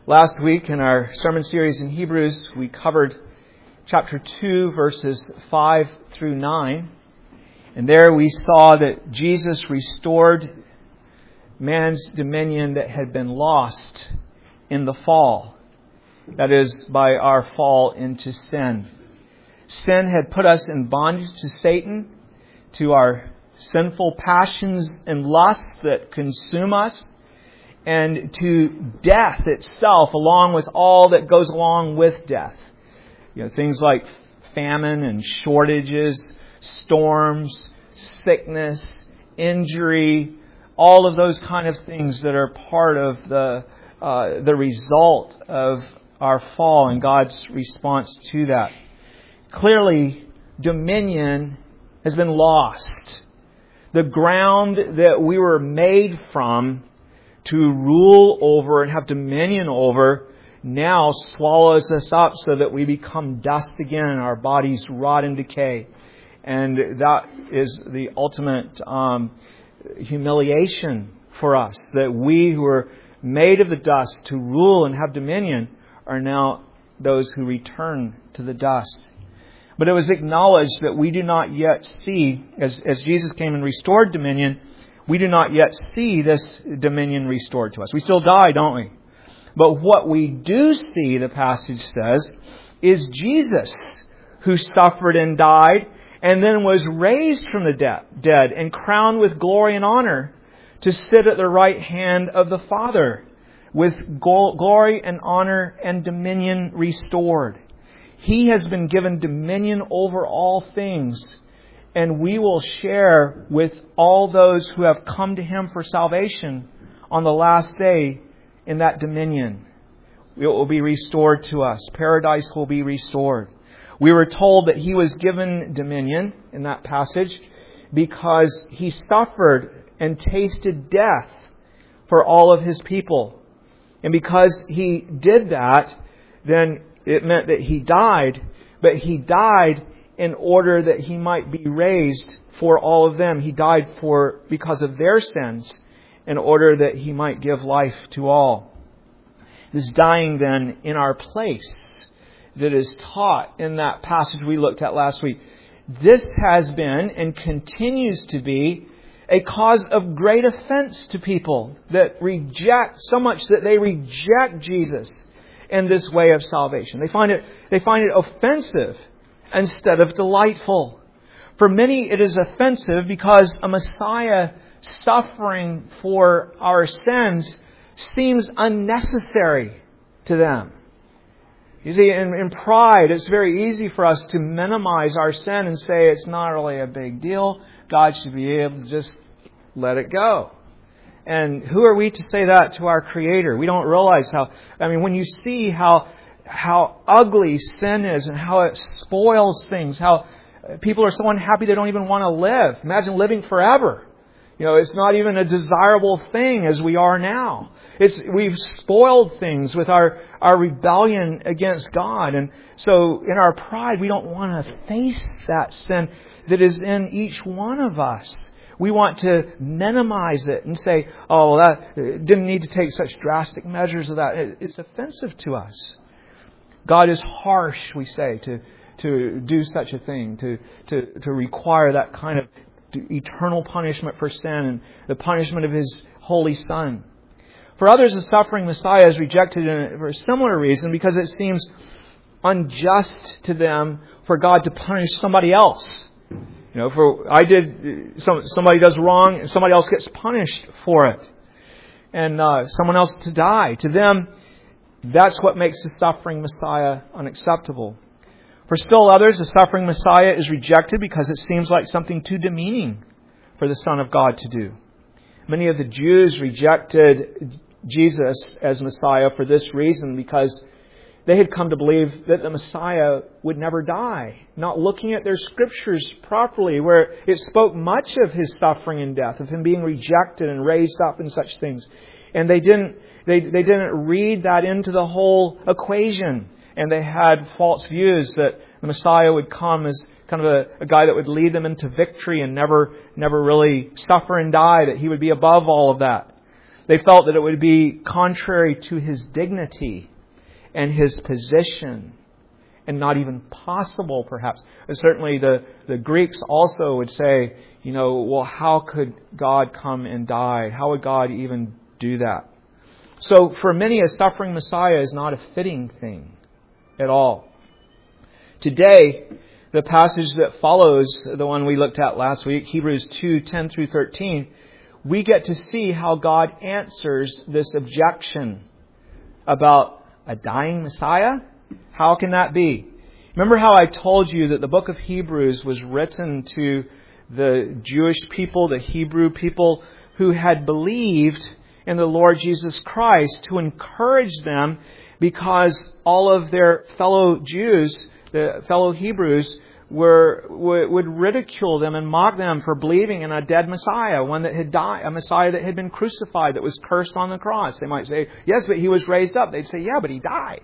Last week in our sermon series in Hebrews, we covered chapter 2, verses 5 through 9. And there we saw that Jesus restored man's dominion that had been lost in the fall. That is, by our fall into sin. Sin had put us in bondage to Satan, to our sinful passions and lusts that consume us, and to death itself, along with all that goes along with death. Things like famine and shortages, storms, sickness, injury, all of those kind of things that are part of the result of our fall and God's response to that. Clearly, dominion has been lost. The ground that we were made from to rule over and have dominion over now swallows us up so that we become dust again and our bodies rot and decay. And that is the ultimate humiliation for us, that we who are made of the dust to rule and have dominion are now those who return to the dust. But it was acknowledged that we do not yet see, as Jesus came and restored dominion, we do not yet see this dominion restored to us. We still die, don't we? But what we do see, the passage says, is Jesus who suffered and died and then was raised from the dead and crowned with glory and honor to sit at the right hand of the Father with glory and honor and dominion restored. He has been given dominion over all things, and we will share with all those who have come to Him for salvation on the last day in that dominion. It will be restored to us. Paradise will be restored. We were told that He was given dominion in that passage because He suffered and tasted death for all of His people. And because He did that, then it meant that He died, but He died in order that He might be raised for all of them. He died because of their sins, in order that He might give life to all. This dying then in our place that is taught in that passage we looked at last week. This has been and continues to be a cause of great offense to people that reject, so much that they reject Jesus and this way of salvation. They find it offensive instead of delightful. For many it is offensive because a Messiah suffering for our sins seems unnecessary to them. You see, in pride, it's very easy for us to minimize our sin and say it's not really a big deal. God should be able to just let it go. And who are we to say that to our Creator? We don't realize when you see how ugly sin is and how it spoils things, how people are so unhappy they don't even want to live. Imagine living forever. It's not even a desirable thing as we are now. We've spoiled things with our rebellion against God. And so in our pride, we don't want to face that sin that is in each one of us. We want to minimize it and say, that didn't need to take such drastic measures of that. It's offensive to us. God is harsh, we say, to do such a thing, to require that kind of eternal punishment for sin and the punishment of His holy Son. For others, the suffering Messiah is rejected for a similar reason, because it seems unjust to them for God to punish somebody else. Somebody does wrong and somebody else gets punished for it. And someone else to die. To them, that's what makes the suffering Messiah unacceptable. For still others, the suffering Messiah is rejected because it seems like something too demeaning for the Son of God to do. Many of the Jews rejected Jesus as Messiah for this reason, because they had come to believe that the Messiah would never die, not looking at their Scriptures properly, where it spoke much of His suffering and death, of Him being rejected and raised up and such things. And they didn't read that into the whole equation. And they had false views that the Messiah would come as kind of a guy that would lead them into victory and never really suffer and die, that He would be above all of that. They felt that it would be contrary to his dignity and his position, and not even possible, perhaps. And certainly the Greeks also would say, well, how could God come and die? How would God even do that? So for many, a suffering Messiah is not a fitting thing at all. Today, the passage that follows the one we looked at last week, Hebrews 2:10 through 13, we get to see how God answers this objection about a dying Messiah. How can that be? Remember how I told you that the book of Hebrews was written to the Jewish people, the Hebrew people who had believed in the Lord Jesus Christ, to encourage them because all of their fellow Jews, the fellow Hebrews, would ridicule them and mock them for believing in a dead Messiah, one that had died, a Messiah that had been crucified, that was cursed on the cross. They might say, yes, but he was raised up. They'd say, yeah, but he died.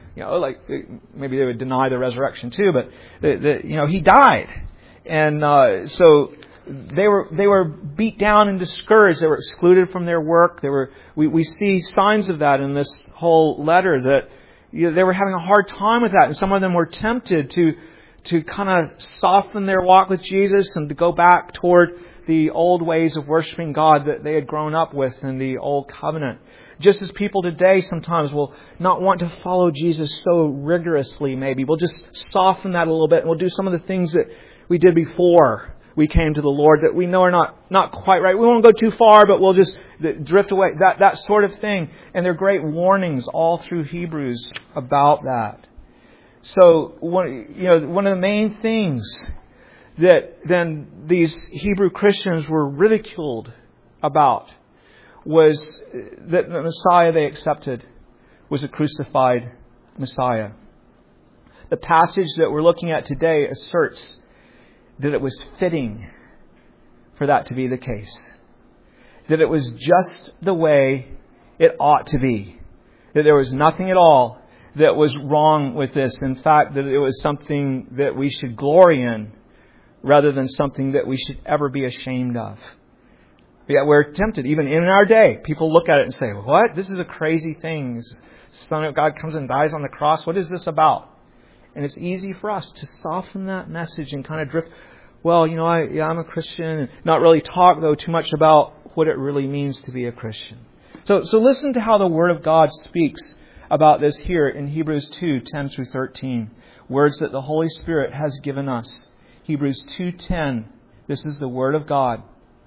Maybe they would deny the resurrection too, but he died. And so they were beat down and discouraged. They were excluded from their work. We see signs of that in this whole letter, that they were having a hard time with that, and some of them were tempted to kind of soften their walk with Jesus and to go back toward the old ways of worshiping God that they had grown up with in the old covenant. Just as people today sometimes will not want to follow Jesus so rigorously, maybe. We'll just soften that a little bit, and we'll do some of the things that we did before we came to the Lord that we know are not quite right. We won't go too far, but we'll just drift away. That sort of thing. And there are great warnings all through Hebrews about that. So one of the main things that then these Hebrew Christians were ridiculed about was that the Messiah they accepted was a crucified Messiah. The passage that we're looking at today asserts that it was fitting for that to be the case. That it was just the way it ought to be. That there was nothing at all that was wrong with this. In fact, that it was something that we should glory in rather than something that we should ever be ashamed of. Yet we're tempted, even in our day. People look at it and say, what? This is a crazy thing. The Son of God comes and dies on the cross. What is this about? And it's easy for us to soften that message and kind of drift, I'm a Christian, and not really talk, though, too much about what it really means to be a Christian. So listen to how the Word of God speaks about this here in Hebrews 2:10 through 13. Words that the Holy Spirit has given us. Hebrews 2:10. This is the Word of God.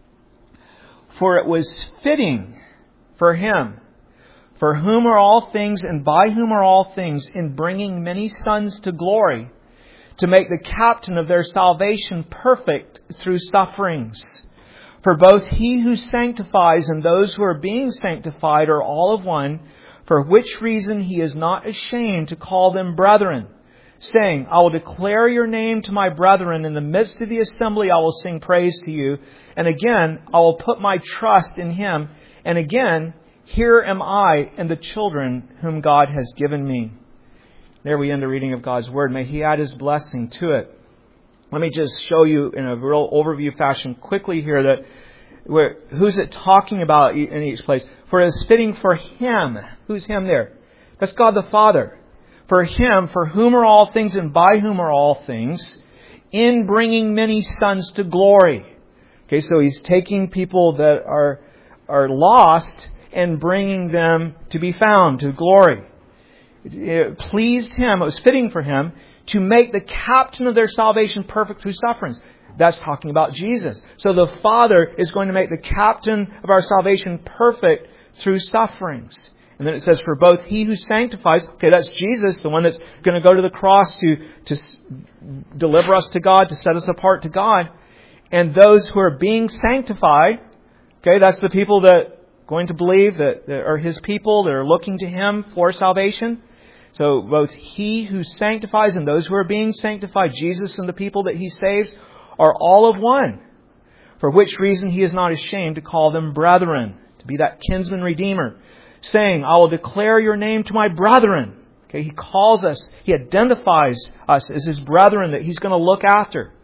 For it was fitting for Him, for whom are all things and by whom are all things, in bringing many sons to glory, to make the captain of their salvation perfect through sufferings. For both He who sanctifies and those who are being sanctified are all of one, for which reason He is not ashamed to call them brethren, saying, I will declare your name to my brethren. In the midst of the assembly I will sing praise to you. And again, I will put my trust in Him. And again, here am I and the children whom God has given me. There we end the reading of God's Word. May He add His blessing to it. Let me just show you in a real overview fashion quickly here that who's it talking about in each place. For it is fitting for Him. Who's Him there? That's God the Father. For Him, for whom are all things and by whom are all things, in bringing many sons to glory. Okay, so He's taking people that are lost and bringing them to be found, to glory. It pleased Him, it was fitting for Him, to make the captain of their salvation perfect through sufferings. That's talking about Jesus. So the Father is going to make the captain of our salvation perfect through sufferings. And then it says, for both He who sanctifies, okay, that's Jesus, the one that's going to go to the cross to deliver us to God, to set us apart to God. And those who are being sanctified, okay, that's the people that are going to believe, that are His people, that are looking to Him for salvation. So both He who sanctifies and those who are being sanctified, Jesus and the people that He saves, are all of one. For which reason He is not ashamed to call them brethren, to be that kinsman redeemer, saying, I will declare your name to my brethren. Okay, He calls us, He identifies us as His brethren that He's going to look after.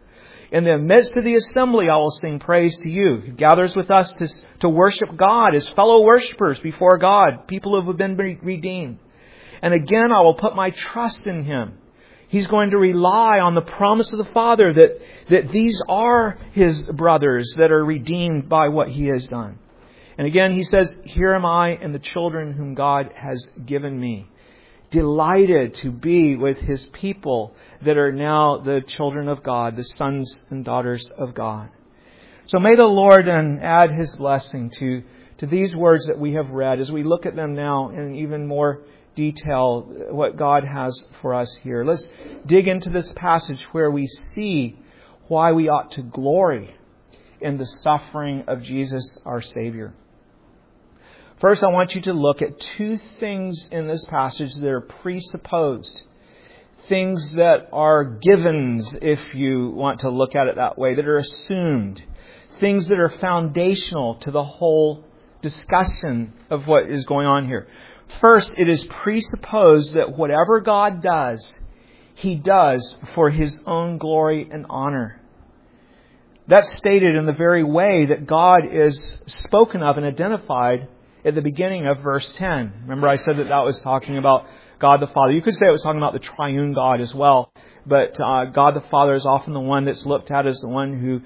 In the midst of the assembly, I will sing praise to you. He gathers with us to worship God as fellow worshipers before God, people who have been redeemed. And again, I will put my trust in Him. He's going to rely on the promise of the Father that these are His brothers that are redeemed by what He has done. And again, He says, here am I and the children whom God has given me. Delighted to be with His people that are now the children of God, the sons and daughters of God. So may the Lord then add His blessing to these words that we have read as we look at them now in even more detail, what God has for us here. Let's dig into this passage where we see why we ought to glory in the suffering of Jesus, our Savior. First, I want you to look at two things in this passage that are presupposed. Things that are givens, if you want to look at it that way, that are assumed. Things that are foundational to the whole discussion of what is going on here. First, it is presupposed that whatever God does, He does for His own glory and honor. That's stated in the very way that God is spoken of and identified at the beginning of verse 10. Remember I said that was talking about God the Father. You could say it was talking about the triune God as well. But God the Father is often the one that's looked at as the one who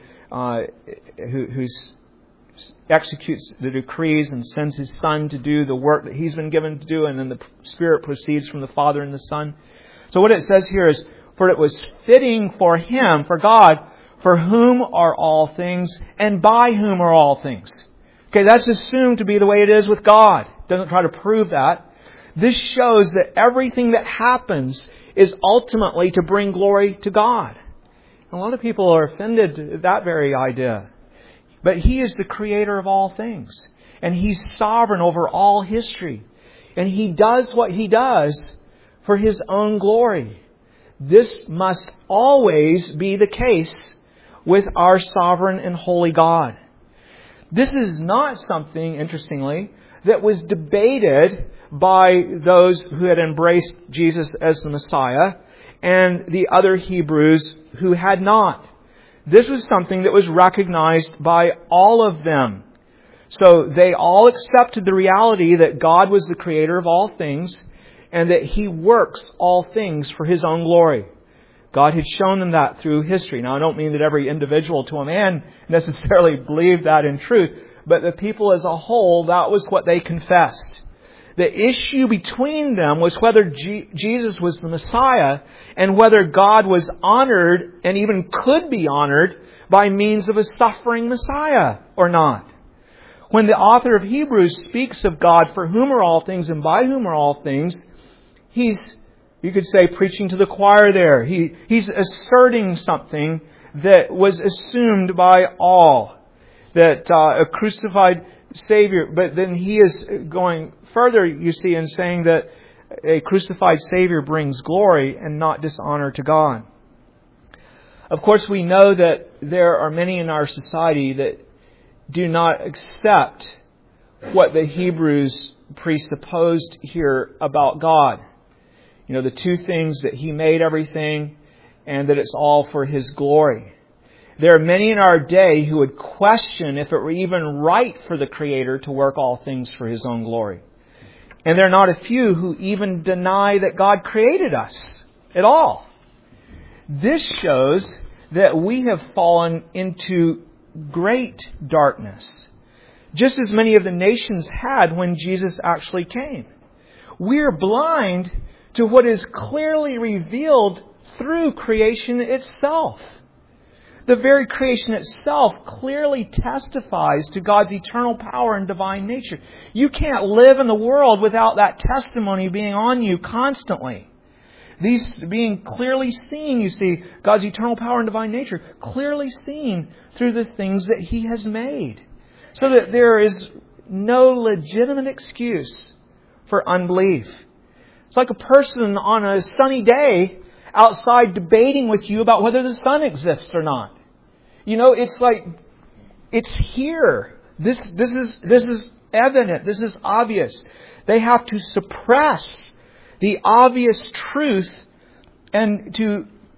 executes the decrees and sends His Son to do the work that He's been given to do, and then the Spirit proceeds from the Father and the Son. So what it says here is, for it was fitting for Him, for God, for whom are all things, and by whom are all things. Okay, that's assumed to be the way it is with God. It doesn't try to prove that. This shows that everything that happens is ultimately to bring glory to God. A lot of people are offended at that very idea. But He is the Creator of all things. And He's sovereign over all history. And He does what He does for His own glory. This must always be the case with our sovereign and holy God. This is not something, interestingly, that was debated by those who had embraced Jesus as the Messiah and the other Hebrews who had not. This was something that was recognized by all of them. So they all accepted the reality that God was the Creator of all things and that He works all things for His own glory. God had shown them that through history. Now, I don't mean that every individual to a man necessarily believed that in truth, but the people as a whole, that was what they confessed. The issue between them was whether Jesus was the Messiah and whether God was honored and even could be honored by means of a suffering Messiah or not. When the author of Hebrews speaks of God for whom are all things and by whom are all things, he's, you could say, preaching to the choir there. He's asserting something that was assumed by all. That a crucified Savior, but then he is going further, you see, in saying that a crucified Savior brings glory and not dishonor to God. Of course, we know that there are many in our society that do not accept what the Hebrews presupposed here about God. You know, the two things, that He made everything and that it's all for His glory. There are many in our day who would question if it were even right for the Creator to work all things for His own glory. And there are not a few who even deny that God created us at all. This shows that we have fallen into great darkness, just as many of the nations had when Jesus actually came. We are blind to what is clearly revealed through creation itself. The very creation itself clearly testifies to God's eternal power and divine nature. You can't live in the world without that testimony being on you constantly. These being clearly seen, you see, God's eternal power and divine nature, clearly seen through the things that He has made. So that there is no legitimate excuse for unbelief. It's like a person on a sunny day outside debating with you about whether the sun exists or not. You know, it's like, it's here. This is evident. This is obvious. They have to suppress the obvious truth and to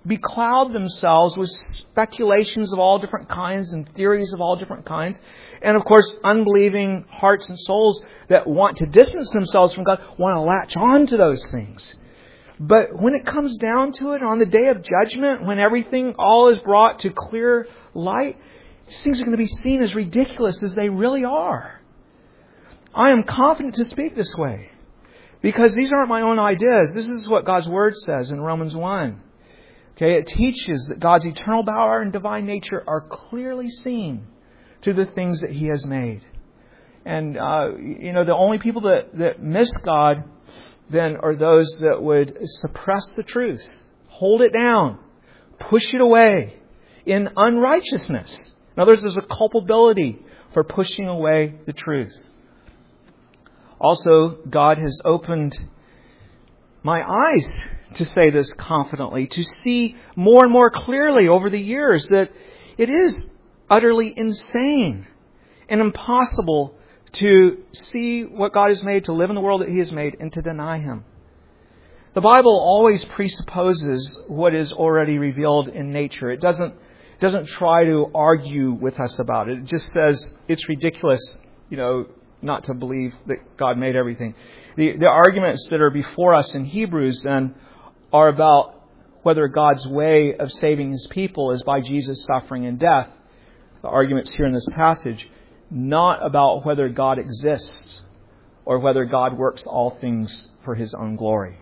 becloud themselves with speculations of all different kinds and theories of all different kinds. And of course, unbelieving hearts and souls that want to distance themselves from God want to latch on to those things. But when it comes down to it, on the day of judgment, when everything all is brought to clear light, these things are going to be seen as ridiculous as they really are. I am confident to speak this way because these aren't my own ideas. This is what God's Word says in Romans 1. Okay, it teaches that God's eternal power and divine nature are clearly seen through the things that He has made. And, the only people that miss God then are those that would suppress the truth, hold it down, push it away in unrighteousness. In other words, there's a culpability for pushing away the truth. Also, God has opened my eyes to say this confidently, to see more and more clearly over the years that it is utterly insane and impossible to see what God has made, to live in the world that He has made, and to deny Him. The Bible always presupposes what is already revealed in nature. It doesn't try to argue with us about it. It just says it's ridiculous, not to believe that God made everything. The arguments that are before us in Hebrews then are about whether God's way of saving His people is by Jesus' suffering and death. The arguments here in this passage, not about whether God exists or whether God works all things for His own glory.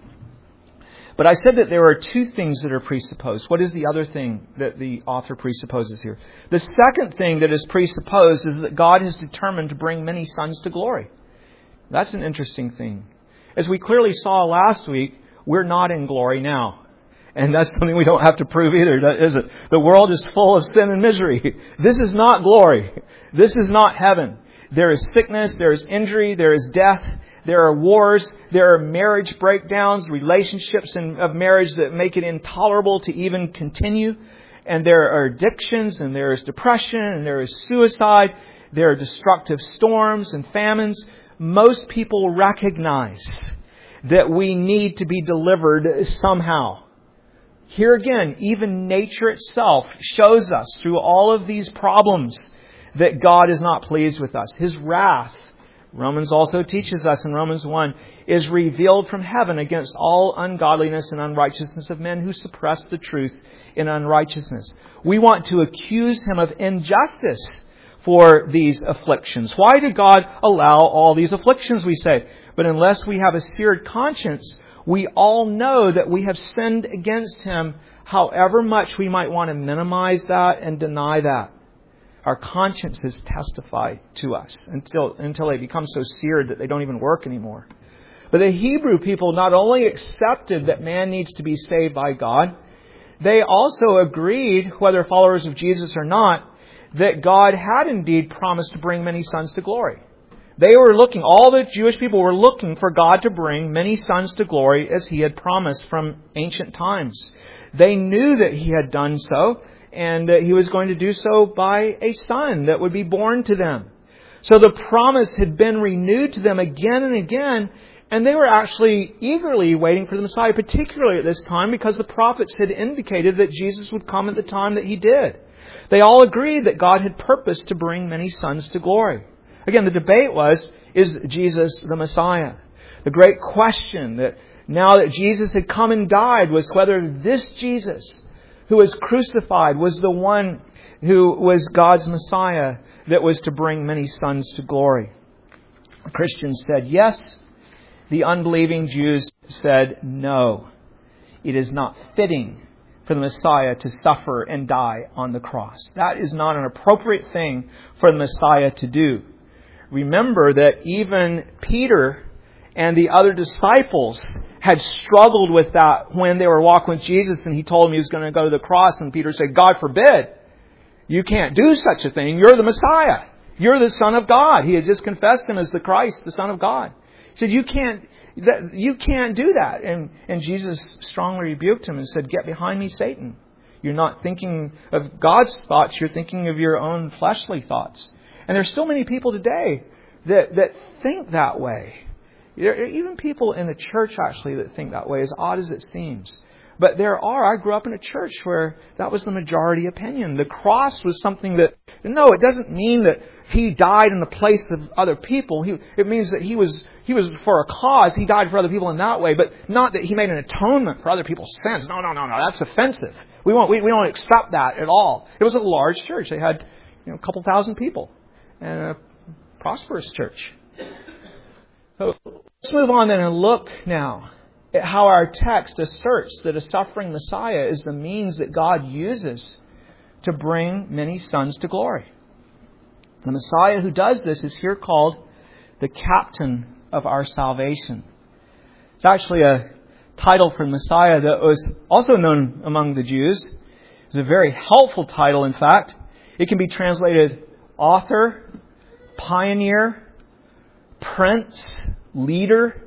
But I said that there are two things that are presupposed. What is the other thing that the author presupposes here? The second thing that is presupposed is that God has determined to bring many sons to glory. That's an interesting thing. As we clearly saw last week, we're not in glory now. And that's something we don't have to prove either, is it? The world is full of sin and misery. This is not glory. This is not heaven. There is sickness, there is injury, there is death, there are wars, there are marriage breakdowns, relationships of marriage that make it intolerable to even continue. And there are addictions, and there is depression, and there is suicide. There are destructive storms and famines. Most people recognize that we need to be delivered somehow. Here again, even nature itself shows us through all of these problems that God is not pleased with us. His wrath, Romans also teaches us in Romans 1, is revealed from heaven against all ungodliness and unrighteousness of men who suppress the truth in unrighteousness. We want to accuse Him of injustice for these afflictions. Why did God allow all these afflictions, we say? But unless we have a seared conscience, we all know that we have sinned against Him, however much we might want to minimize that and deny that. Our consciences testify to us until they become so seared that they don't even work anymore. But the Hebrew people not only accepted that man needs to be saved by God, they also agreed, whether followers of Jesus or not, that God had indeed promised to bring many sons to glory. They were looking, all the Jewish people were looking for God to bring many sons to glory as He had promised from ancient times. They knew that He had done so, and He was going to do so by a son that would be born to them. So the promise had been renewed to them again and again, and they were actually eagerly waiting for the Messiah, particularly at this time, because the prophets had indicated that Jesus would come at the time that He did. They all agreed that God had purposed to bring many sons to glory. Again, the debate was, is Jesus the Messiah? The great question that now that Jesus had come and died was whether this Jesus who was crucified was the one who was God's Messiah that was to bring many sons to glory. The Christians said yes. The unbelieving Jews said no. It is not fitting for the Messiah to suffer and die on the cross. That is not an appropriate thing for the Messiah to do. Remember that even Peter and the other disciples had struggled with that when they were walking with Jesus and He told them He was going to go to the cross, and Peter said, God forbid. You can't do such a thing. You're the Messiah. You're the Son of God. He had just confessed Him as the Christ, the Son of God. He said, you can't do that. And Jesus strongly rebuked him and said, get behind me, Satan. You're not thinking of God's thoughts. You're thinking of your own fleshly thoughts. And there's still many people today that think that way. There are even people in the church, actually, that think that way, as odd as it seems. But I grew up in a church where that was the majority opinion. The cross was something that, no, it doesn't mean that He died in the place of other people. It means that He was for a cause. He died for other people in that way, but not that He made an atonement for other people's sins. No, that's offensive. We don't accept that at all. It was a large church. They had, a couple thousand people, and a prosperous church. So let's move on then and look now at how our text asserts that a suffering Messiah is the means that God uses to bring many sons to glory. The Messiah who does this is here called the captain of our salvation. It's actually a title for Messiah that was also known among the Jews. It's a very helpful title, in fact. It can be translated author, pioneer, prince, leader.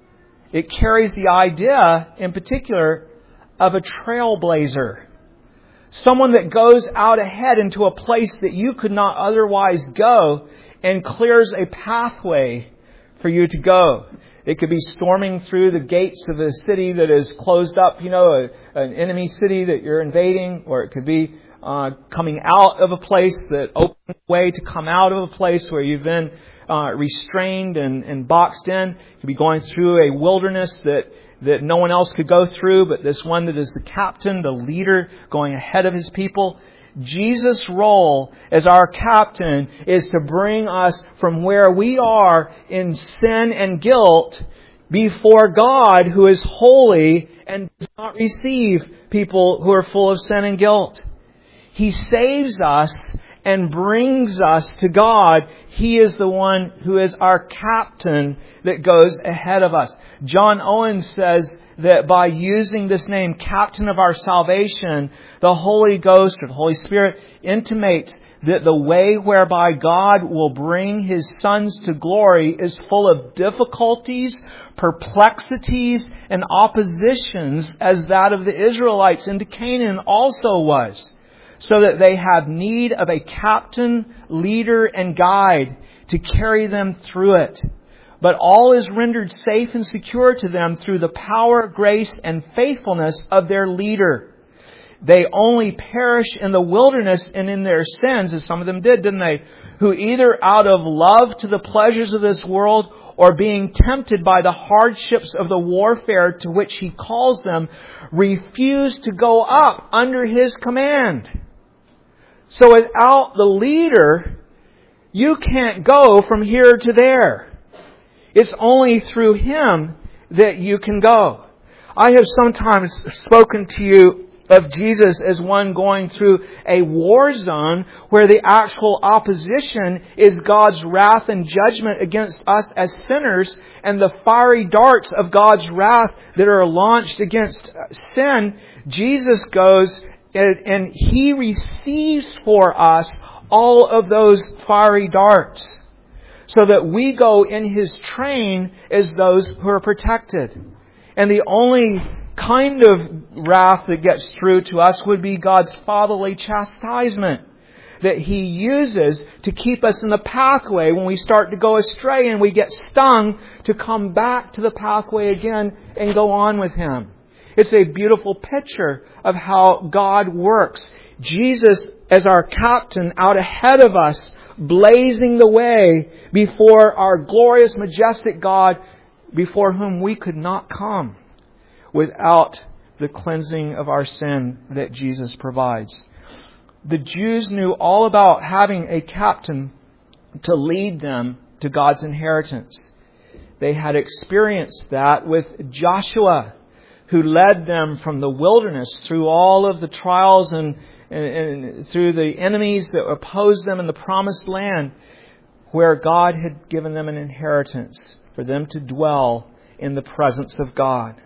It carries the idea, in particular, of a trailblazer. Someone that goes out ahead into a place that you could not otherwise go and clears a pathway for you to go. It could be storming through the gates of a city that is closed up, an enemy city that you're invading, or it could be coming out of a place that opens the way to come out of a place where you've been restrained and boxed in. You could be going through a wilderness that no one else could go through, but this one that is the captain, the leader, going ahead of His people. Jesus' role as our captain is to bring us from where we are in sin and guilt before God, who is holy and does not receive people who are full of sin and guilt. He saves us and brings us to God. He is the one who is our captain that goes ahead of us. John Owen says that by using this name, Captain of our Salvation, the Holy Ghost or the Holy Spirit intimates that the way whereby God will bring His sons to glory is full of difficulties, perplexities, and oppositions, as that of the Israelites into Canaan also was. So that they have need of a captain, leader, and guide to carry them through it. But all is rendered safe and secure to them through the power, grace, and faithfulness of their leader. They only perish in the wilderness and in their sins, as some of them did, didn't they? Who either out of love to the pleasures of this world or being tempted by the hardships of the warfare to which He calls them, refuse to go up under His command. So without the leader, you can't go from here to there. It's only through Him that you can go. I have sometimes spoken to you of Jesus as one going through a war zone where the actual opposition is God's wrath and judgment against us as sinners, and the fiery darts of God's wrath that are launched against sin. Jesus goes and He receives for us all of those fiery darts, so that we go in His train as those who are protected. And the only kind of wrath that gets through to us would be God's fatherly chastisement that He uses to keep us in the pathway when we start to go astray and we get stung, to come back to the pathway again and go on with Him. It's a beautiful picture of how God works. Jesus as our captain out ahead of us, blazing the way before our glorious, majestic God, before whom we could not come without the cleansing of our sin that Jesus provides. The Jews knew all about having a captain to lead them to God's inheritance. They had experienced that with Joshua, who led them from the wilderness through all of the trials and through the enemies that opposed them in the promised land, where God had given them an inheritance for them to dwell in the presence of God.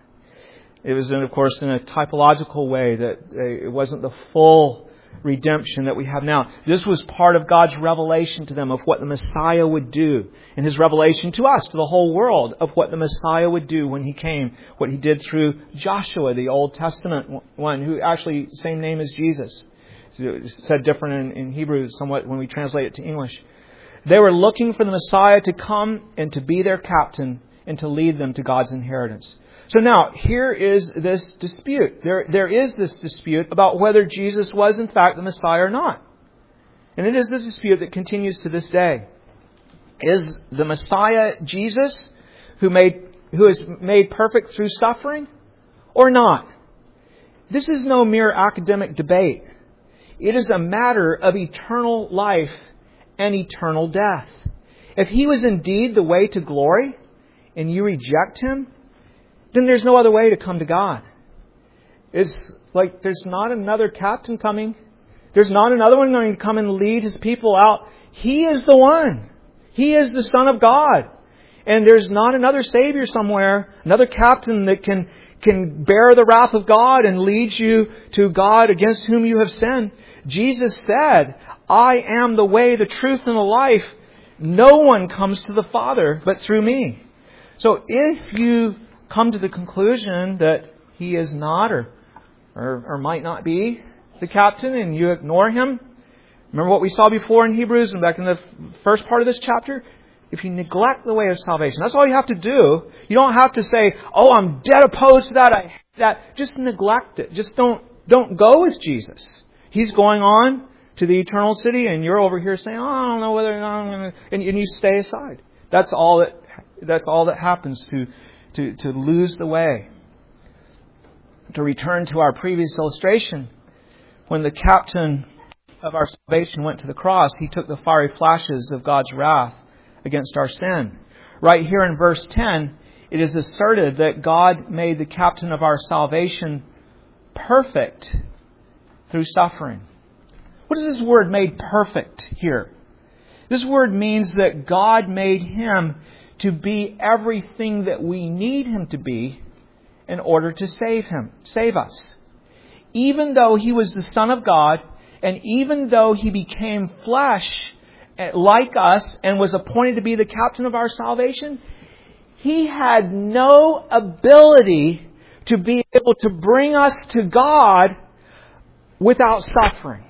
It was, of course, in a typological way that it wasn't the full redemption that we have now. This was part of God's revelation to them of what the Messiah would do, and His revelation to us, to the whole world, of what the Messiah would do when He came, what He did through Joshua, the Old Testament one, who actually same name as Jesus. It's said different in Hebrew somewhat when we translate it to English. They were looking for the Messiah to come and to be their captain and to lead them to God's inheritance. So now, here is this dispute. There is this dispute about whether Jesus was in fact the Messiah or not. And it is a dispute that continues to this day. Is the Messiah Jesus who is made perfect through suffering or not? This is no mere academic debate. It is a matter of eternal life and eternal death. If He was indeed the way to glory and you reject Him, then there's no other way to come to God. It's like there's not another captain coming. There's not another one going to come and lead His people out. He is the one. He is the Son of God. And there's not another Savior somewhere, another captain that can bear the wrath of God and lead you to God against whom you have sinned. Jesus said, I am the way, the truth, and the life. No one comes to the Father but through me. So if you come to the conclusion that He is not or might not be the captain and you ignore Him, remember what we saw before in Hebrews and back in the first part of this chapter? If you neglect the way of salvation, that's all you have to do. You don't have to say, oh, I'm dead opposed to that. I hate that. Just neglect it. Just don't go with Jesus. He's going on to the eternal city and you're over here saying, oh, I don't know whether or not I'm going to... And you stay aside. That's all that happens to lose the way. To return to our previous illustration, when the captain of our salvation went to the cross, He took the fiery flashes of God's wrath against our sin. Right here in verse 10, it is asserted that God made the captain of our salvation perfect through suffering. What is this word made perfect here? This word means that God made Him to be everything that we need Him to be in order to save us. Even though He was the Son of God, and even though He became flesh like us and was appointed to be the captain of our salvation, He had no ability to be able to bring us to God without suffering.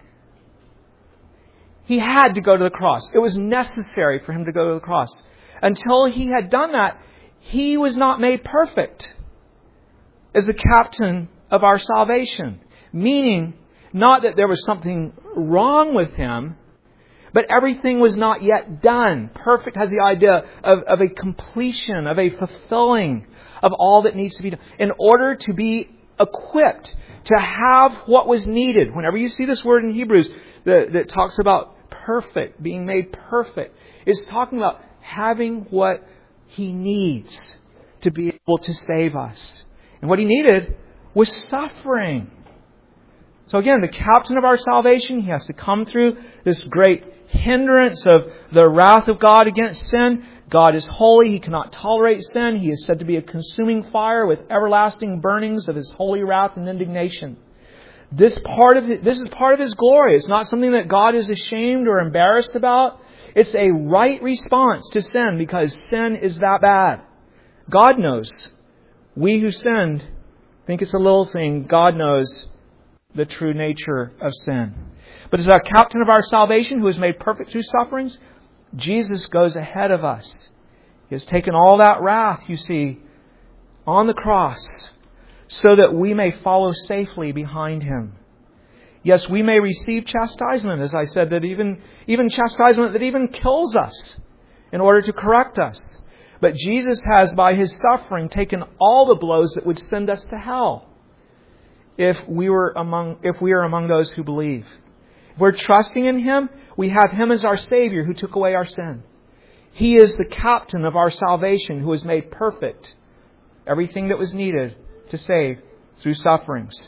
He had to go to the cross. It was necessary for Him to go to the cross. Until He had done that, He was not made perfect as the captain of our salvation. Meaning, not that there was something wrong with Him, but everything was not yet done. Perfect has the idea of a completion, of a fulfilling of all that needs to be done. In order to be equipped to have what was needed. Whenever you see this word in Hebrews that talks about perfect, being made perfect, it's talking about having what He needs to be able to save us. And what He needed was suffering. So again, the captain of our salvation, He has to come through this great hindrance of the wrath of God against sin. God is holy. He cannot tolerate sin. He is said to be a consuming fire with everlasting burnings of His holy wrath and indignation. This is part of His glory. It's not something that God is ashamed or embarrassed about. It's a right response to sin because sin is that bad. God knows. We who sinned think it's a little thing. God knows the true nature of sin. But as our captain of our salvation, who is made perfect through sufferings, Jesus goes ahead of us. He has taken all that wrath, you see, on the cross, so that we may follow safely behind Him. Yes, we may receive chastisement, as I said, that even chastisement that even kills us in order to correct us. But Jesus has, by His suffering, taken all the blows that would send us to hell if we are among those who believe. If we're trusting in Him, we have Him as our Savior who took away our sin. He is the captain of our salvation who has made perfect everything that was needed to save through sufferings.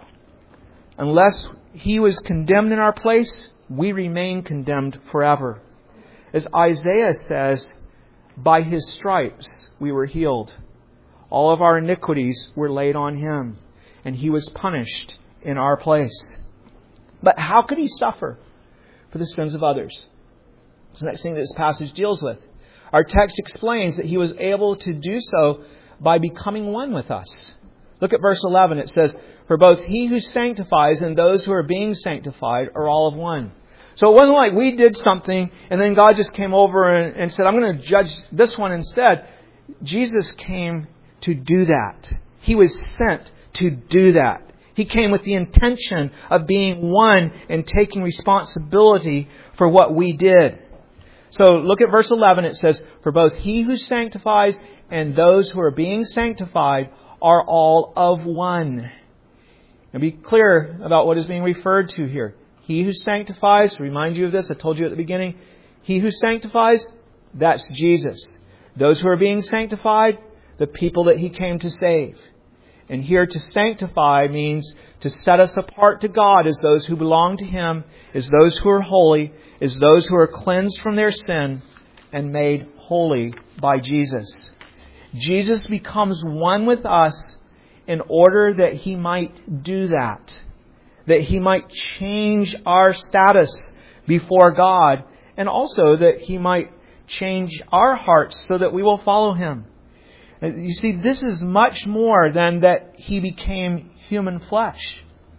Unless He was condemned in our place, we remain condemned forever. As Isaiah says, by His stripes we were healed. All of our iniquities were laid on Him, and He was punished in our place. But how could He suffer for the sins of others? It's the next thing that this passage deals with. Our text explains that He was able to do so by becoming one with us. Look at verse 11. It says, for both He who sanctifies and those who are being sanctified are all of one. So it wasn't like we did something and then God just came over and said, I'm going to judge this one instead. Jesus came to do that. He was sent to do that. He came with the intention of being one and taking responsibility for what we did. So look at verse 11. It says, "For both He who sanctifies and those who are being sanctified are all of one." Now be clear about what is being referred to here. He who sanctifies, to remind you of this, I told you at the beginning, He who sanctifies, that's Jesus. Those who are being sanctified, the people that He came to save. And here to sanctify means to set us apart to God as those who belong to Him, as those who are holy, as those who are cleansed from their sin and made holy by Jesus. Jesus becomes one with us in order that He might do that. That He might change our status before God, and also that He might change our hearts so that we will follow Him. You see, this is much more than that He became human flesh.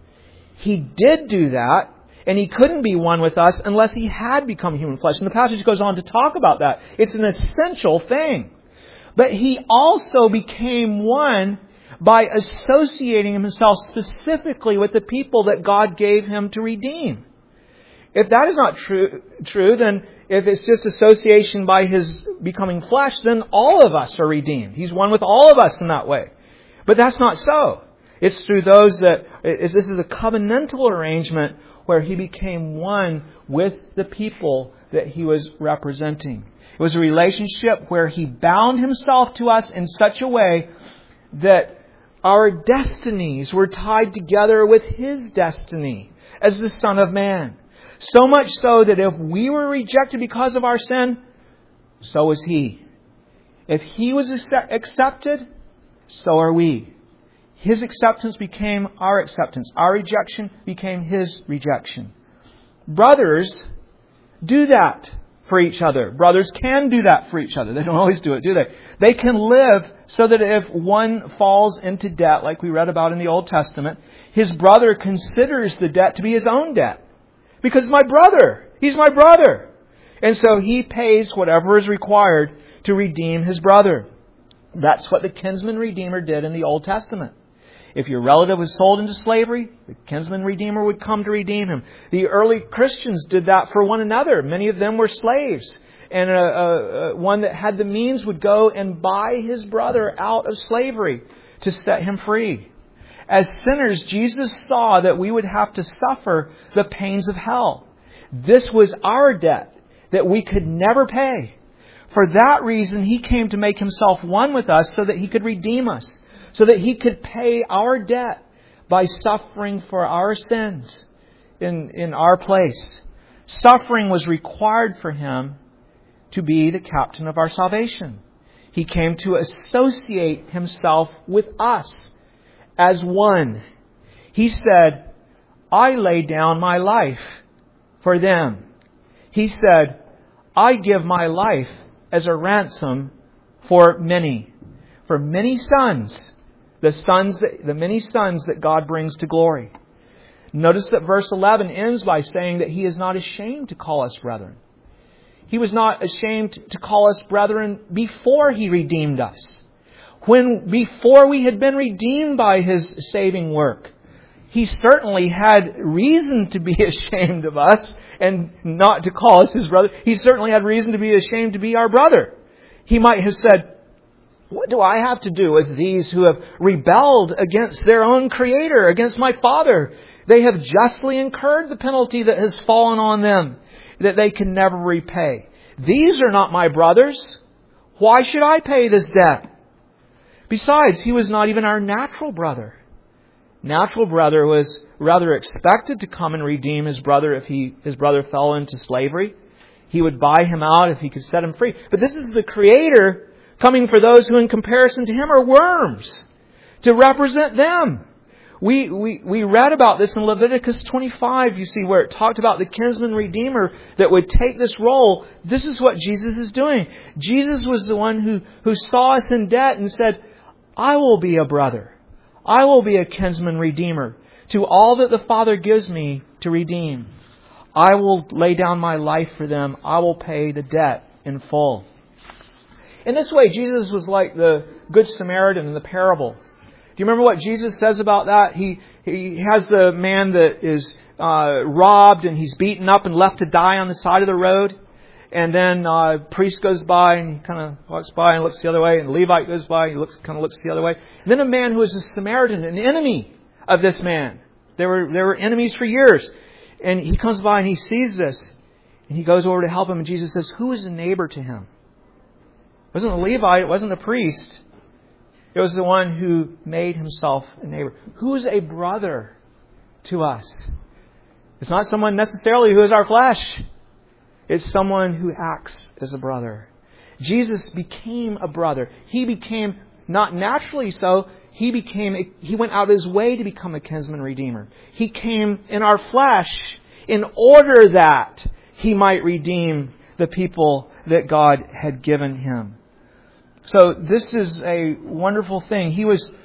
He did do that, and He couldn't be one with us unless He had become human flesh. And the passage goes on to talk about that. It's an essential thing. But He also became one by associating Himself specifically with the people that God gave Him to redeem. If that is not true, then if it's just association by His becoming flesh, then all of us are redeemed. He's one with all of us in that way. But that's not so. It's through those that... This is a covenantal arrangement where He became one with the people that He was representing. It was a relationship where He bound Himself to us in such a way that our destinies were tied together with His destiny as the Son of Man. So much so that if we were rejected because of our sin, so was He. If He was accepted, so are we. His acceptance became our acceptance. Our rejection became His rejection. Brothers do that for each other. Brothers can do that for each other. They don't always do it, do they? They can live so that if one falls into debt, like we read about in the Old Testament, his brother considers the debt to be his own debt. Because my brother, he's my brother. And so he pays whatever is required to redeem his brother. That's what the kinsman redeemer did in the Old Testament. If your relative was sold into slavery, the kinsman redeemer would come to redeem him. The early Christians did that for one another. Many of them were slaves. And one that had the means would go and buy his brother out of slavery to set him free. As sinners, Jesus saw that we would have to suffer the pains of hell. This was our debt that we could never pay. For that reason, He came to make Himself one with us so that He could redeem us, so that He could pay our debt by suffering for our sins in our place. Suffering was required for Him to be the captain of our salvation. He came to associate Himself with us as one. He said, I lay down my life for them. He said, I give my life as a ransom for many sons, the many sons that God brings to glory. Notice that verse 11 ends by saying that He is not ashamed to call us brethren. He was not ashamed to call us brethren before He redeemed us. Before we had been redeemed by His saving work, He certainly had reason to be ashamed of us and not to call us His brother. He certainly had reason to be ashamed to be our brother. He might have said, what do I have to do with these who have rebelled against their own Creator, against my Father? They have justly incurred the penalty that has fallen on them, that they can never repay. These are not my brothers. Why should I pay this debt? Besides, He was not even our natural brother. Natural brother was rather expected to come and redeem his brother if his brother fell into slavery. He would buy him out if He could set him free. But this is the Creator coming for those who in comparison to Him are worms, to represent them. We read about this in Leviticus 25, you see, where it talked about the kinsman redeemer that would take this role. This is what Jesus is doing. Jesus was the one who saw us in debt and said, I will be a brother. I will be a kinsman redeemer to all that the Father gives me to redeem. I will lay down my life for them. I will pay the debt in full. In this way, Jesus was like the Good Samaritan in the parable. Do you remember what Jesus says about that? He has the man that is robbed and he's beaten up and left to die on the side of the road. And then a priest goes by and he kind of walks by and looks the other way. And the Levite goes by and he kind of looks the other way. And then a man who is a Samaritan, an enemy of this man. They were enemies for years. And he comes by and he sees this. And he goes over to help him. And Jesus says, who is a neighbor to him? It wasn't the Levite. It wasn't the priest. It was the one who made himself a neighbor. Who is a brother to us? It's not someone necessarily who is our flesh. It's someone who acts as a brother. Jesus became a brother. He became, not naturally so, he went out of his way to become a kinsman redeemer. He came in our flesh in order that he might redeem the people that God had given him. So this is a wonderful thing. He was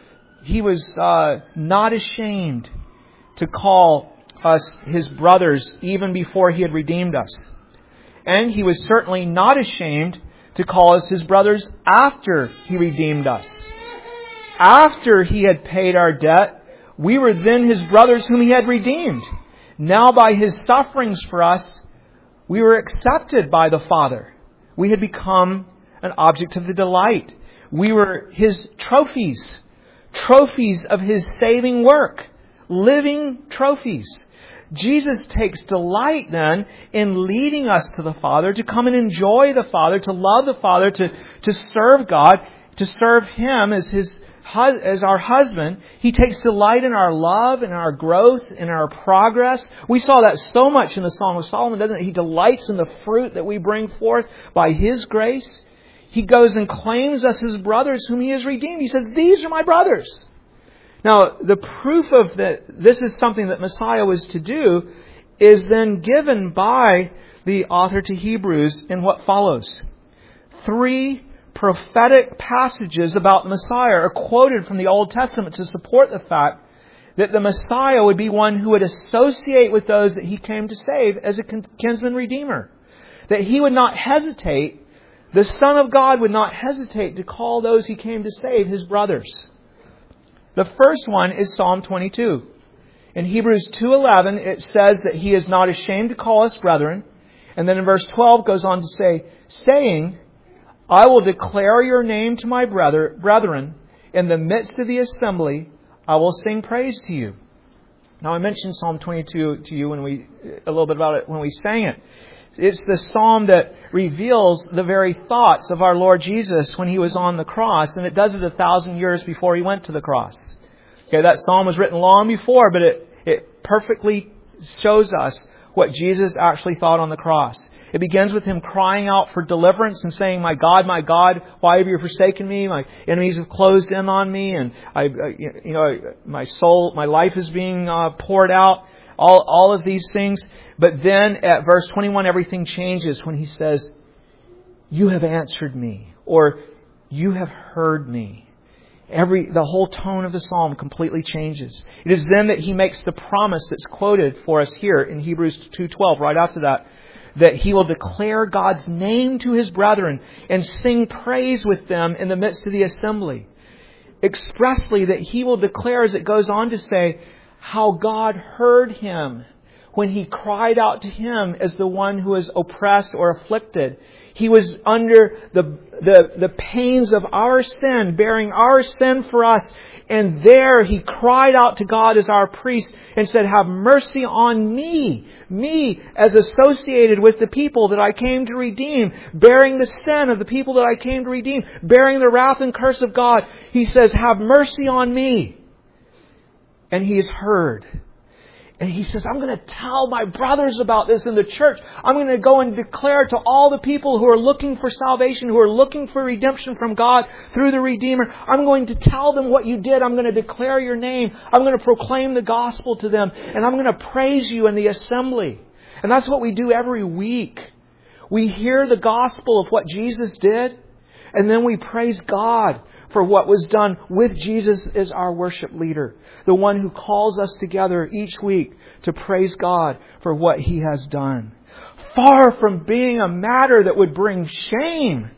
not ashamed to call us his brothers even before he had redeemed us. And he was certainly not ashamed to call us his brothers after he redeemed us. After he had paid our debt, we were then his brothers whom he had redeemed. Now by his sufferings for us, we were accepted by the Father. We had become an object of the delight. We were his trophies of his saving work, living trophies. Jesus takes delight then in leading us to the Father, to come and enjoy the Father, to love the Father, to serve God, to serve him as our husband. He takes delight in our love, in our growth, in our progress. We saw that so much in the Song of Solomon, doesn't it? He delights in the fruit that we bring forth by his grace. He goes and claims us as brothers whom he has redeemed. He says, these are my brothers. Now, the proof of that this is something that Messiah was to do is then given by the author to Hebrews in what follows. 3 prophetic passages about the Messiah are quoted from the Old Testament to support the fact that the Messiah would be one who would associate with those that he came to save as a kinsman redeemer. That he would not hesitate, the Son of God would not hesitate to call those he came to save his brothers. The first one is Psalm 22. In Hebrews 2:11, it says that he is not ashamed to call us brethren. And then in verse 12 goes on to say, saying, I will declare your name to my brethren. In the midst of the assembly, I will sing praise to you. Now, I mentioned Psalm 22 to you a little bit about it when we sang it. It's the psalm that reveals the very thoughts of our Lord Jesus when he was on the cross, and it does it 1,000 years before he went to the cross. Okay, that psalm was written long before, but it perfectly shows us what Jesus actually thought on the cross. It begins with him crying out for deliverance and saying, my God, why have you forsaken me? My enemies have closed in on me, and my soul, my life is being poured out. All of these things. But then at verse 21, everything changes when he says, you have answered me, or you have heard me. The whole tone of the psalm completely changes. It is then that he makes the promise that's quoted for us here in Hebrews 2:12, right after that he will declare God's name to his brethren and sing praise with them in the midst of the assembly. Expressly that he will declare, as it goes on to say, how God heard him when he cried out to him as the one who was oppressed or afflicted. He was under the pains of our sin, bearing our sin for us. And there he cried out to God as our priest and said, have mercy on me as associated with the people that I came to redeem, bearing the sin of the people that I came to redeem, bearing the wrath and curse of God. He says, have mercy on me. And he is heard. And he says, I'm going to tell my brothers about this in the church. I'm going to go and declare to all the people who are looking for salvation, who are looking for redemption from God through the Redeemer. I'm going to tell them what you did. I'm going to declare your name. I'm going to proclaim the gospel to them. And I'm going to praise you in the assembly. And that's what we do every week. We hear the gospel of what Jesus did. And then we praise God for what was done with Jesus as our worship leader. The one who calls us together each week to praise God for what He has done. Far from being a matter that would bring shame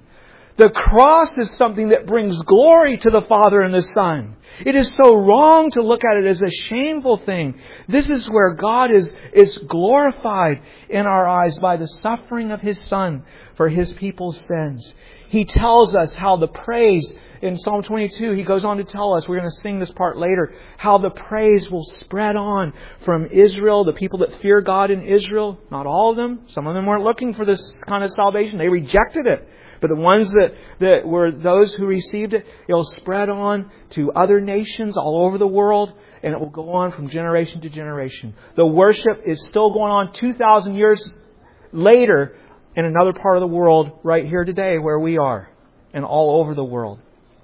The cross is something that brings glory to the Father and the Son. It is so wrong to look at it as a shameful thing. This is where God is glorified in our eyes by the suffering of His Son for His people's sins. He tells us how the praise, in Psalm 22, He goes on to tell us, we're going to sing this part later, how the praise will spread on from Israel, the people that fear God in Israel. Not all of them. Some of them weren't looking for this kind of salvation. They rejected it. But the ones that were those who received it, it'll spread on to other nations all over the world, and it will go on from generation to generation. The worship is still going on 2,000 years later in another part of the world right here today where we are, and all over the world.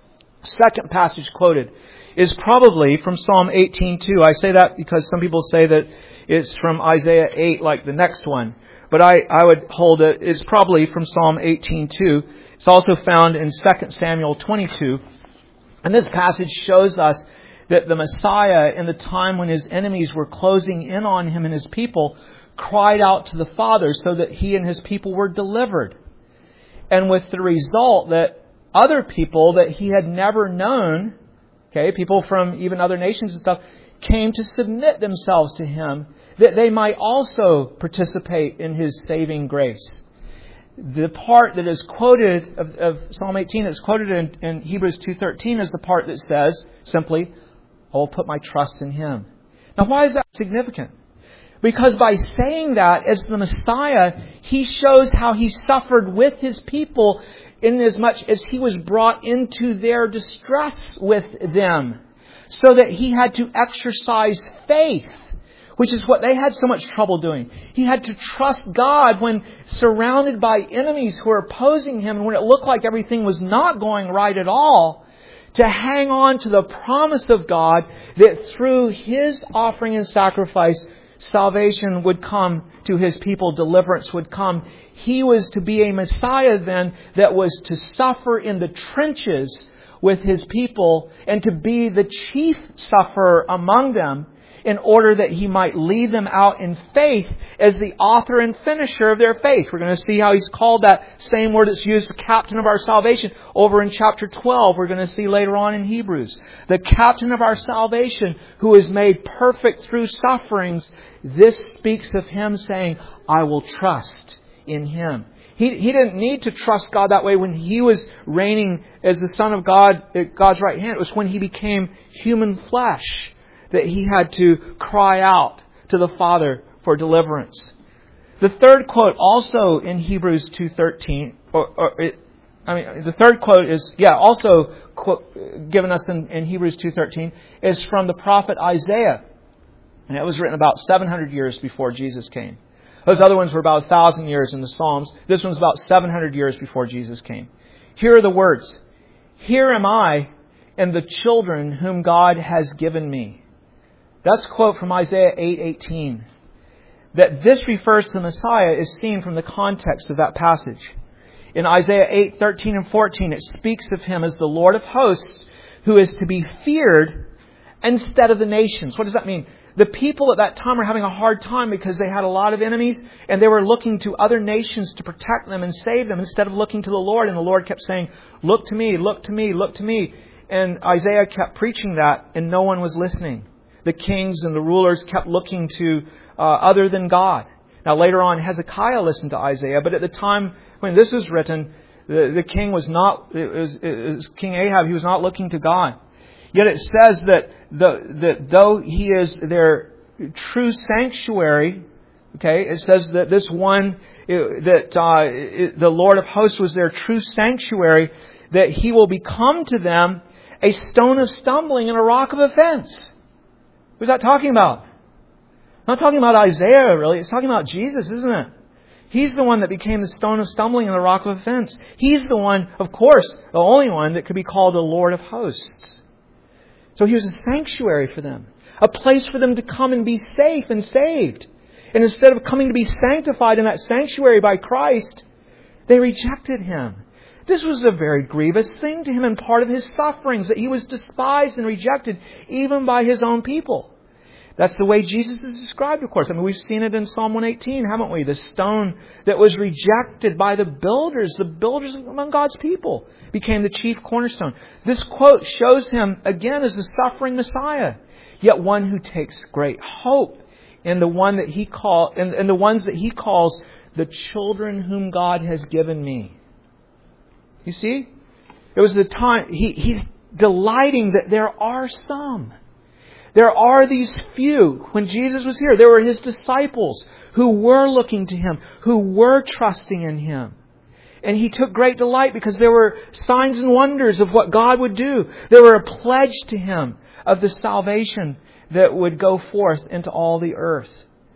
Second passage quoted is probably from Psalm 18:2. I say that because some people say that it's from Isaiah 8 like the next one. But I would hold it is probably from Psalm 18:2. It's also found in 2 Samuel 22. And this passage shows us that the Messiah, in the time when His enemies were closing in on Him and His people, cried out to the Father so that He and His people were delivered. And with the result that other people that He had never known, people from even other nations and stuff, came to submit themselves to Him, that they might also participate in His saving grace. The part that is quoted of Psalm 18 that's quoted in Hebrews 2:13 is the part that says simply, I will put my trust in Him. Now why is that significant? Because by saying that as the Messiah, He shows how He suffered with His people in as much as He was brought into their distress with them. So that He had to exercise faith, which is what they had so much trouble doing. He had to trust God when surrounded by enemies who were opposing Him, and when it looked like everything was not going right at all, to hang on to the promise of God that through His offering and sacrifice, salvation would come to His people, deliverance would come. He was to be a Messiah then that was to suffer in the trenches with His people and to be the chief sufferer among them in order that He might lead them out in faith as the author and finisher of their faith. We're going to see how He's called that same word that's used, the captain of our salvation, over in chapter 12. We're going to see later on in Hebrews. The captain of our salvation who is made perfect through sufferings. This speaks of Him saying, I will trust in Him. He didn't need to trust God that way when He was reigning as the Son of God at God's right hand. It was when He became human flesh that He had to cry out to the Father for deliverance. The third quote also in Hebrews 2:13, the third quote is, also given us in Hebrews 2:13, is from the prophet Isaiah. And it was written about 700 years before Jesus came. Those other ones were about 1,000 years in the Psalms. This one's about 700 years before Jesus came. Here are the words. Here am I and the children whom God has given me. That's a quote from Isaiah 8:18. That this refers to the Messiah is seen from the context of that passage. In Isaiah 8:13 and 14, it speaks of Him as the Lord of hosts who is to be feared instead of the nations. What does that mean? The people at that time were having a hard time because they had a lot of enemies and they were looking to other nations to protect them and save them instead of looking to the Lord. And the Lord kept saying, look to me, look to me, look to me. And Isaiah kept preaching that and no one was listening. The kings and the rulers kept looking to other than God. Now later on, Hezekiah listened to Isaiah, but at the time when this was written, the king was not, it was King Ahab, he was not looking to God. Yet it says that though He is their true sanctuary, it says that this one, the Lord of hosts was their true sanctuary, that He will become to them a stone of stumbling and a rock of offense. Who's that talking about? Not talking about Isaiah, really. It's talking about Jesus, isn't it? He's the one that became the stone of stumbling and the rock of offense. He's the one, of course, the only one that could be called the Lord of hosts. So He was a sanctuary for them. A place for them to come and be safe and saved. And instead of coming to be sanctified in that sanctuary by Christ, they rejected Him. This was a very grievous thing to Him and part of His sufferings, that He was despised and rejected even by His own people. That's the way Jesus is described, of course. I mean, we've seen it in Psalm 118, haven't we? The stone that was rejected by the builders among God's people, became the chief cornerstone. This quote shows Him, again, as a suffering Messiah, yet one who takes great hope in the one that in the ones that He calls the children whom God has given me. You see? It was the time, He's delighting that there are some. There are these few. When Jesus was here, there were His disciples who were looking to Him, who were trusting in Him. And He took great delight because there were signs and wonders of what God would do. There were a pledge to Him of the salvation that would go forth into all the earth.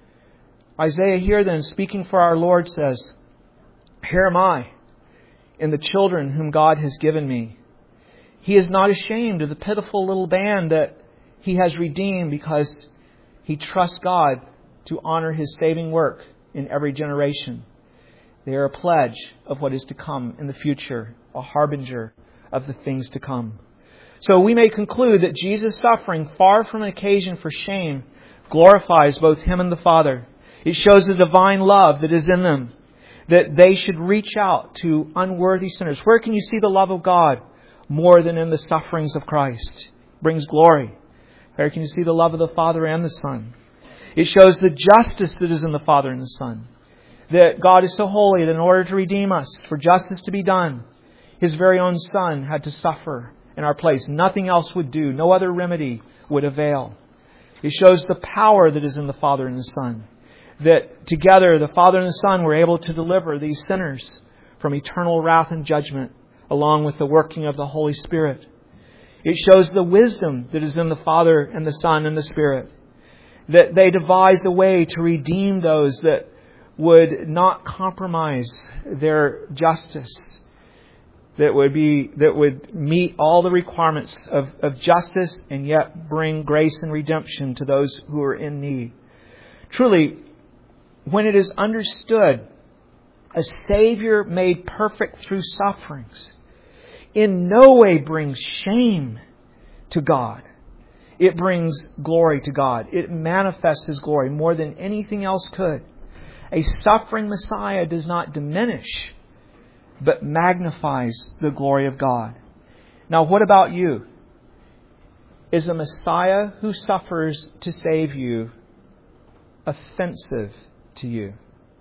Isaiah here then, speaking for our Lord, says, "Here am I, in the children whom God has given me." He is not ashamed of the pitiful little band that He has redeemed because he trusts God to honor His saving work in every generation. They are a pledge of what is to come in the future, a harbinger of the things to come. So we may conclude that Jesus' suffering, far from an occasion for shame, glorifies both Him and the Father. It shows the divine love that is in them, that they should reach out to unworthy sinners. Where can you see the love of God more than in the sufferings of Christ? It brings glory. Where can you see the love of the Father and the Son? It shows the justice that is in the Father and the Son. That God is so holy that in order to redeem us, for justice to be done, His very own Son had to suffer in our place. Nothing else would do. No other remedy would avail. It shows the power that is in the Father and the Son. That together the Father and the Son were able to deliver these sinners from eternal wrath and judgment, along with the working of the Holy Spirit. It shows the wisdom that is in the Father and the Son and the Spirit. That they devised a way to redeem those that would not compromise their justice. That would meet all the requirements of justice and yet bring grace and redemption to those who are in need. Truly, when it is understood, a Savior made perfect through sufferings in no way brings shame to God. It brings glory to God. It manifests His glory more than anything else could. A suffering Messiah does not diminish, but magnifies the glory of God. Now, what about you? Is a Messiah who suffers to save you offensive to you?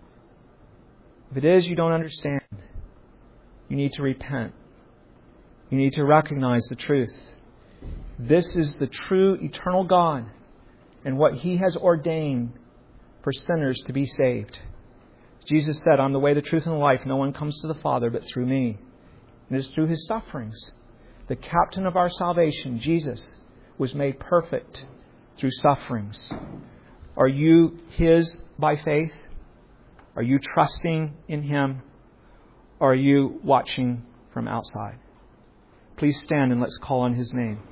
If it is, you don't understand. You need to repent. You need to recognize the truth. This is the true eternal God and what He has ordained for sinners to be saved. Jesus said, "I'm the way, the truth, and the life. No one comes to the Father but through me." And it is through His sufferings. The captain of our salvation, Jesus, was made perfect through sufferings. Are you His by faith? Are you trusting in Him? Or are you watching from outside? Please stand and let's call on His name.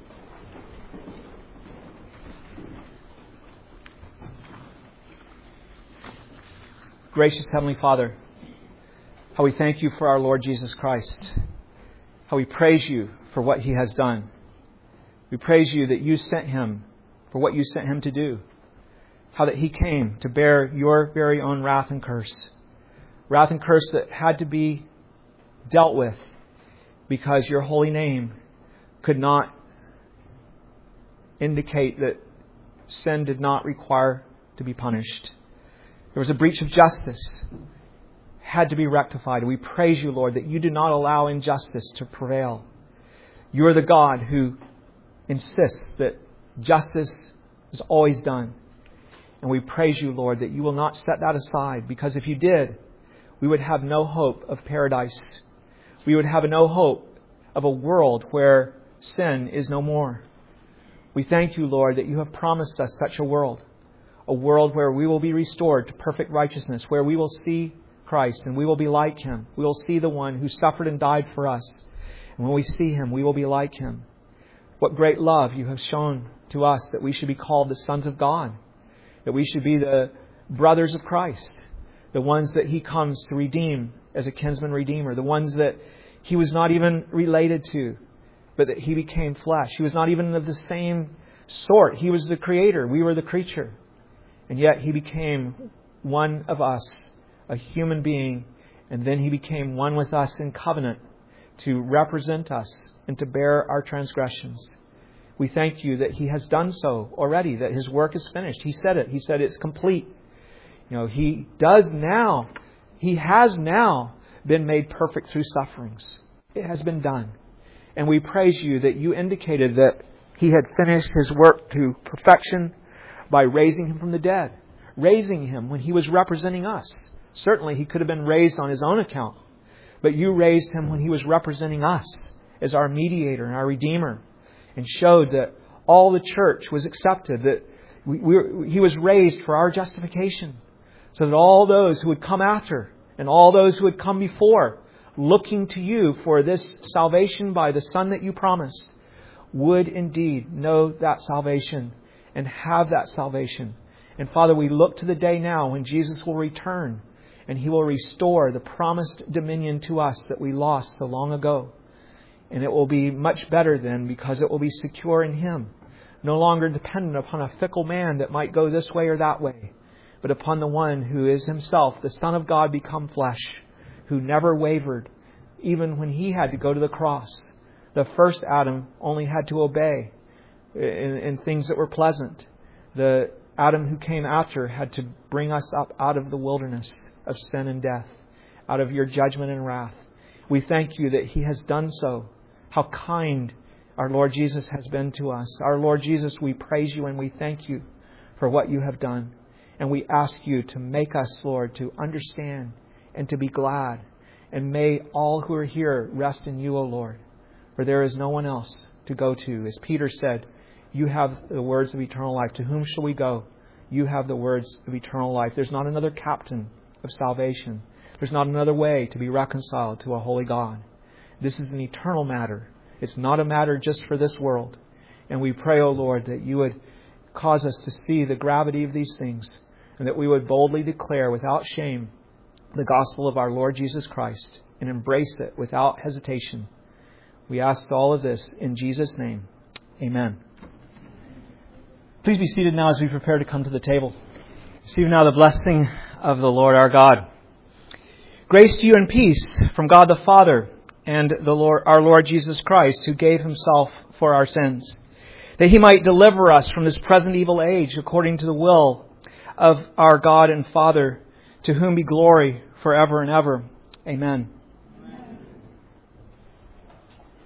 Gracious Heavenly Father, how we thank You for our Lord Jesus Christ. How we praise You for what He has done. We praise You that You sent Him for what You sent Him to do. How that He came to bear Your very own wrath and curse. Wrath and curse that had to be dealt with because Your holy name could not indicate that sin did not require to be punished. There was a breach of justice. Had to be rectified. We praise You, Lord, that You do not allow injustice to prevail. You are the God who insists that justice is always done. And we praise You, Lord, that You will not set that aside, because if You did, we would have no hope of paradise. We would have no hope of a world where sin is no more. We thank You, Lord, that You have promised us such a world where we will be restored to perfect righteousness, where we will see Christ and we will be like Him. We will see the one who suffered and died for us. And when we see Him, we will be like Him. What great love You have shown to us, that we should be called the sons of God, that we should be the brothers of Christ, the ones that He comes to redeem as a kinsman redeemer, the ones that He was not even related to, but that He became flesh. He was not even of the same sort. He was the creator. We were the creature. And yet He became one of us, a human being. And then He became one with us in covenant to represent us and to bear our transgressions. We thank You that He has done so already, that His work is finished. He said it. He said it's complete. He has now been made perfect through sufferings. It has been done. And we praise You that You indicated that He had finished His work to perfection by raising Him from the dead. Raising Him when He was representing us. Certainly He could have been raised on His own account. But You raised Him when He was representing us as our mediator and our Redeemer. And showed that all the church was accepted. That He was raised for our justification. So that all those who would come after and all those who would come before, looking to You for this salvation by the Son that You promised, would indeed know that salvation and have that salvation. And Father, we look to the day now when Jesus will return and He will restore the promised dominion to us that we lost so long ago. And it will be much better then because it will be secure in Him, no longer dependent upon a fickle man that might go this way or that way, but upon the one who is Himself, the Son of God become flesh, who never wavered, even when He had to go to the cross. The first Adam only had to obey in things that were pleasant. The Adam who came after had to bring us up out of the wilderness of sin and death, out of Your judgment and wrath. We thank You that He has done so. How kind our Lord Jesus has been to us. Our Lord Jesus, we praise You and we thank You for what You have done. And we ask You to make us, Lord, to understand and to be glad. And may all who are here rest in You, O Lord. For there is no one else to go to. As Peter said, You have the words of eternal life. To whom shall we go? You have the words of eternal life. There's not another captain of salvation. There's not another way to be reconciled to a holy God. This is an eternal matter. It's not a matter just for this world. And we pray, O Lord, that You would cause us to see the gravity of these things and that we would boldly declare without shame the gospel of our Lord Jesus Christ and embrace it without hesitation. We ask all of this in Jesus' name. Amen. Please be seated now as we prepare to come to the table. Receive now the blessing of the Lord our God. Grace to you and peace from God the Father and our Lord Jesus Christ, who gave Himself for our sins, that He might deliver us from this present evil age according to the will of our God and Father, to whom be glory forever and ever. Amen.